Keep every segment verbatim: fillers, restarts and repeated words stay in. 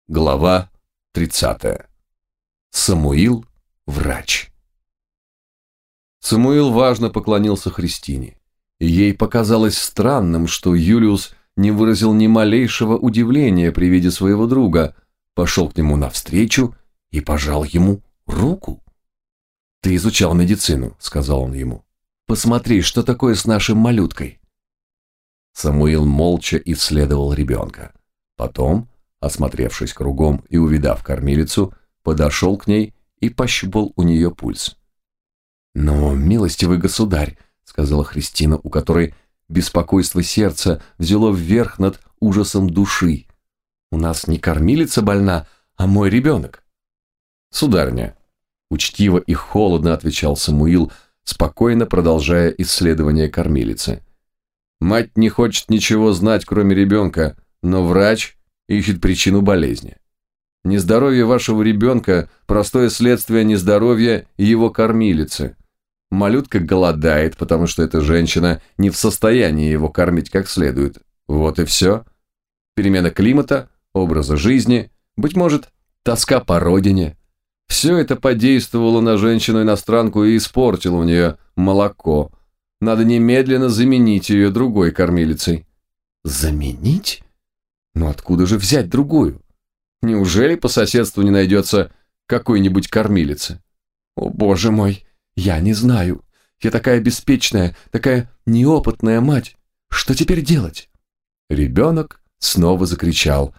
Глава тридцатая. Самуил – врач. Самуил важно поклонился Христине, и ей показалось странным, что Юлиус не выразил ни малейшего удивления при виде своего друга, пошел к нему навстречу и пожал ему руку. «Ты изучал медицину», – сказал он ему. «Посмотри, что такое с нашим малюткой». Самуил молча исследовал ребенка. Потом, осмотревшись кругом и увидав кормилицу, подошел к ней и пощупал у нее пульс. «Но, милостивый государь», — сказала Христина, у которой беспокойство сердца взяло вверх над ужасом души, — «у нас не кормилица больна, а мой ребенок». «Сударыня», — учтиво и холодно отвечал Самуил, спокойно продолжая исследование кормилицы, — «мать не хочет ничего знать, кроме ребенка, но врач ищет причину болезни. Нездоровье вашего ребенка – простое следствие нездоровья его кормилицы. Малютка голодает, потому что эта женщина не в состоянии его кормить как следует. Вот и все. Перемена климата, образа жизни, быть может, тоска по родине. Все это подействовало на женщину-иностранку и испортило у нее молоко. Надо немедленно заменить ее другой кормилицей». «Заменить? Но откуда же взять другую? Неужели по соседству не найдется какой-нибудь кормилицы? О, боже мой, я не знаю. Я такая беспечная, такая неопытная мать. Что теперь делать?» Ребенок снова закричал.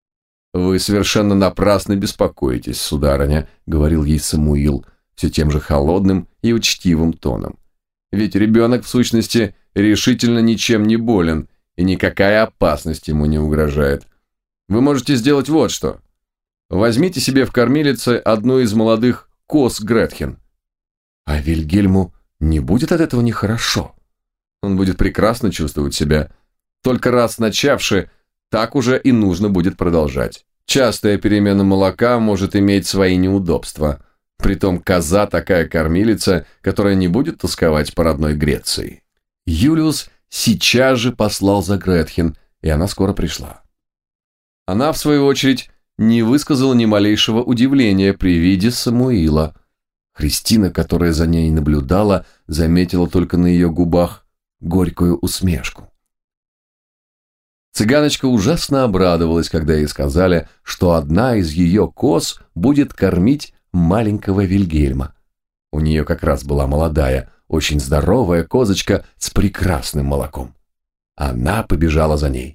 «Вы совершенно напрасно беспокоитесь, сударыня», — говорил ей Самуил все тем же холодным и учтивым тоном. «Ведь ребенок, в сущности, решительно ничем не болен, и никакая опасность ему не угрожает. Вы можете сделать вот что. Возьмите себе в кормилице одну из молодых коз Гретхен». «А Вильгельму не будет от этого нехорошо? Он будет прекрасно чувствовать себя. Только раз начавши, так уже и нужно будет продолжать. Частая перемена молока может иметь свои неудобства. Притом коза такая кормилица, которая не будет тосковать по родной Греции». Юлиус сейчас же послал за Гретхен, и она скоро пришла. Она, в свою очередь, не высказала ни малейшего удивления при виде Самуила. Христина, которая за ней наблюдала, заметила только на ее губах горькую усмешку. Цыганочка ужасно обрадовалась, когда ей сказали, что одна из ее коз будет кормить маленького Вильгельма. У нее как раз была молодая, очень здоровая козочка с прекрасным молоком. Она побежала за ней.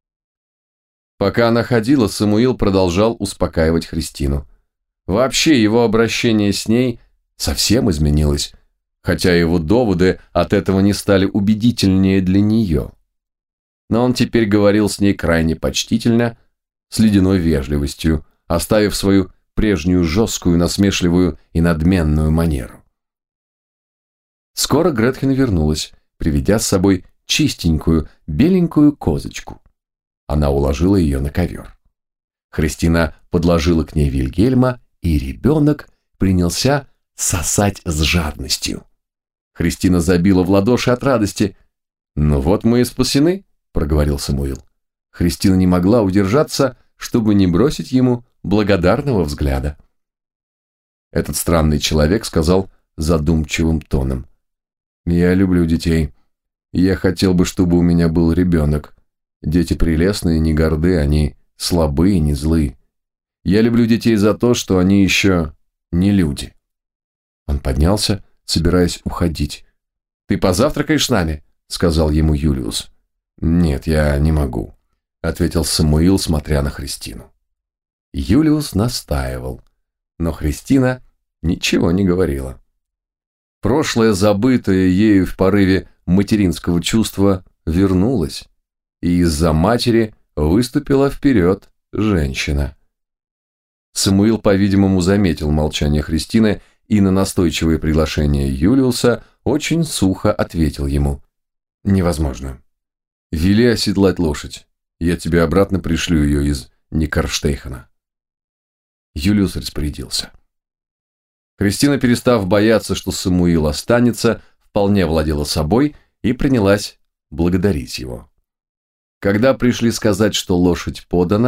Пока она ходила, Самуил продолжал успокаивать Христину. Вообще его обращение с ней совсем изменилось, хотя его доводы от этого не стали убедительнее для нее. Но он теперь говорил с ней крайне почтительно, с ледяной вежливостью, оставив свою прежнюю жесткую, насмешливую и надменную манеру. Скоро Гретхен вернулась, приведя с собой чистенькую, беленькую козочку. Она уложила ее на ковер. Христина подложила к ней Вильгельма, и ребенок принялся сосать с жадностью. Христина забила в ладоши от радости. «Ну вот мы и спасены», — проговорил Самуил. Христина не могла удержаться, чтобы не бросить ему благодарного взгляда. Этот странный человек сказал задумчивым тоном: «Я люблю детей. Я хотел бы, чтобы у меня был ребенок. Дети прелестные, не горды, они слабые, не злые. Я люблю детей за то, что они еще не люди». Он поднялся, собираясь уходить. «Ты позавтракаешь с нами?» — сказал ему Юлиус. «Нет, я не могу», — ответил Самуил, смотря на Христину. Юлиус настаивал, но Христина ничего не говорила. Прошлое, забытое ею в порыве материнского чувства, вернулось, и из-за матери выступила вперед женщина. Самуил, по-видимому, заметил молчание Христины и на настойчивое приглашение Юлиуса очень сухо ответил ему: «Невозможно. Вели оседлать лошадь. Я тебе обратно пришлю ее из Никарштейхена». Юлиус распорядился. Христина, перестав бояться, что Самуил останется, вполне владела собой и принялась благодарить его. Когда пришли сказать, что лошадь подана,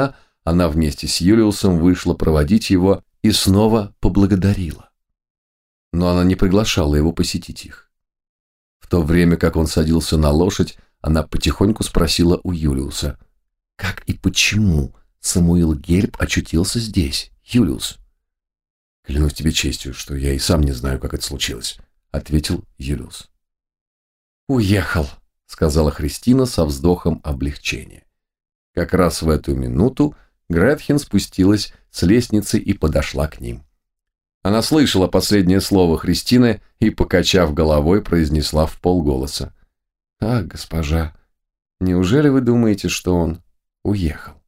она вместе с Юлиусом вышла проводить его и снова поблагодарила. Но она не приглашала его посетить их. В то время, как он садился на лошадь, она потихоньку спросила у Юлиуса: «Как и почему Самуил Гельб очутился здесь, Юлиус?» «Клянусь тебе честью, что я и сам не знаю, как это случилось», — ответил Юлиус. «Уехал», — сказала Христина со вздохом облегчения. Как раз в эту минуту Гретхен спустилась с лестницы и подошла к ним. Она слышала последнее слово Христины и, покачав головой, произнесла вполголоса: «Ах, госпожа, неужели вы думаете, что он уехал?»